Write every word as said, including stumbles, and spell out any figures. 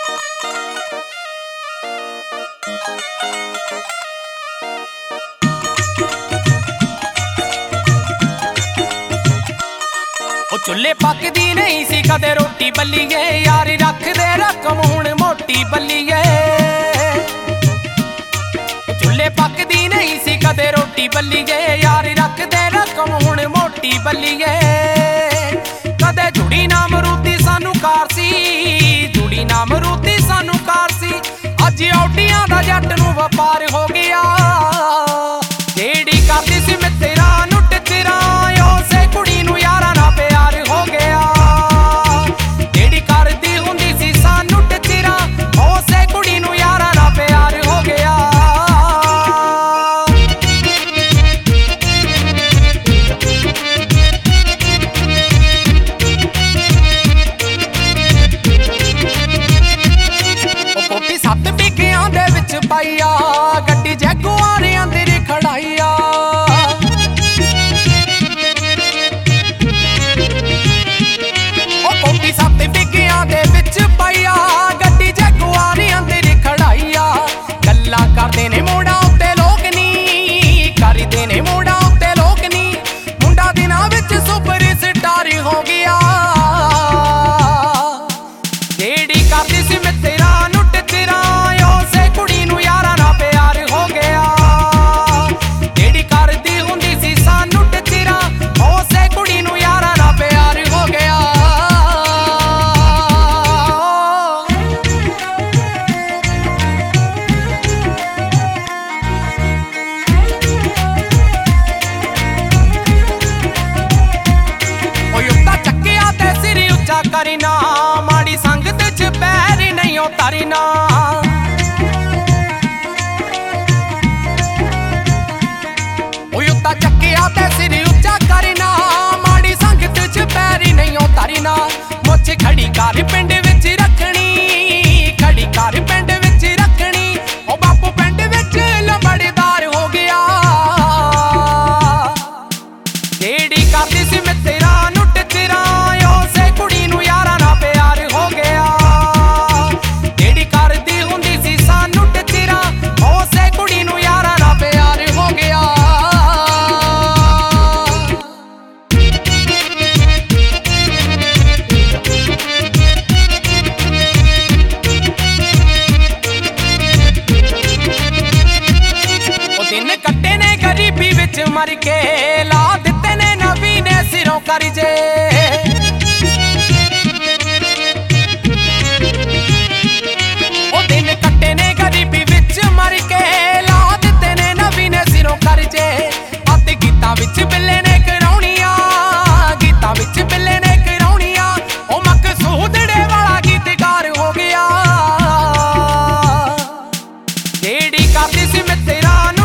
चुल्हे पकदी नहीं सी कदे रोटी बल्लीए यार रखदे रकम हुण मोटी बल्लीए। चुल्हे पकदी नहीं सी कदे रोटी बल्लीए यार रखदे रकम हुण मोटी बल्लीए। कदे जुड़ी ना मरूदी सानू कार सी, जुड़ी ना मरूदी सानू कार सी। अज औडियां दा जट नू वपार हो गया। जेड़ी करदी सी मित्तरा नू टिचरा उसे कुड़ी नू यारा ना प्यार हो गया। जेड़ी करदी हुंदी सी सानू टिचरा उसे कुड़ी नू यारा ना प्यार हो गया। कोठी सत्त बिगियां दे विच पाईया गड्डी जैगुआरियां दी खड़ाईया। कोठी सत्त बिगियां दे विच पाईया गड्डी जैगुआरियां दी खड़ाईया। गल्लां करदे ने मोड़ा उत्ते लोक नी, करदे ने मोड़ा उत्ते लोक नी। मुंडा दिनां विच सुपर स्टार हो गया। जेड़ी करदी सी मित्तरा नू टिचरा उसे कुड़ी नू यारा ना प्यार हो गया। जेड़ी करदी हुंदी सी सानू टिचरा उसे कुड़ी नू यारा ना प्यार हो गया। ओए उत्ता चक्किया ते सिर उच्चा करीना माड़ी संगत च पैर नहीं उतारीना। ओए उत्ता चक्किया ते सिर उच्चा करीना माड़ी संगत च पैर नहीं उतारीना। मुझ खड़ी कर पिंड विच रखनी, खड़ी कर पिंड विच रखनी। ओ बापू पिंड विच लंबड़दार हो गया। जेड़ी करदी सी मित्तरा नू टिचरा उसे कुड़ी नू यारा ना प्यार हो गया। जेड़ी करदी हुंदी सी सानू टिचरा उसे कुड़ी नू यारा ना प्यार हो गया। ओ दिन कट्टे ने गरीबी विच मर के ला दित्ते ने नवी ने सिरों करजे। ओ दिन कट्टे ने गरीबी विच मर के ला दित्ते ने नवी ने सिरों करजे। अत गीतां विच बिल्ले ने कराउणियां, गीतां विच बिल्ले ने कराउणियां। ओ मकसूदड़े वाला गीतकार हो गया। जेड़ी करदी सी मित्तरा नू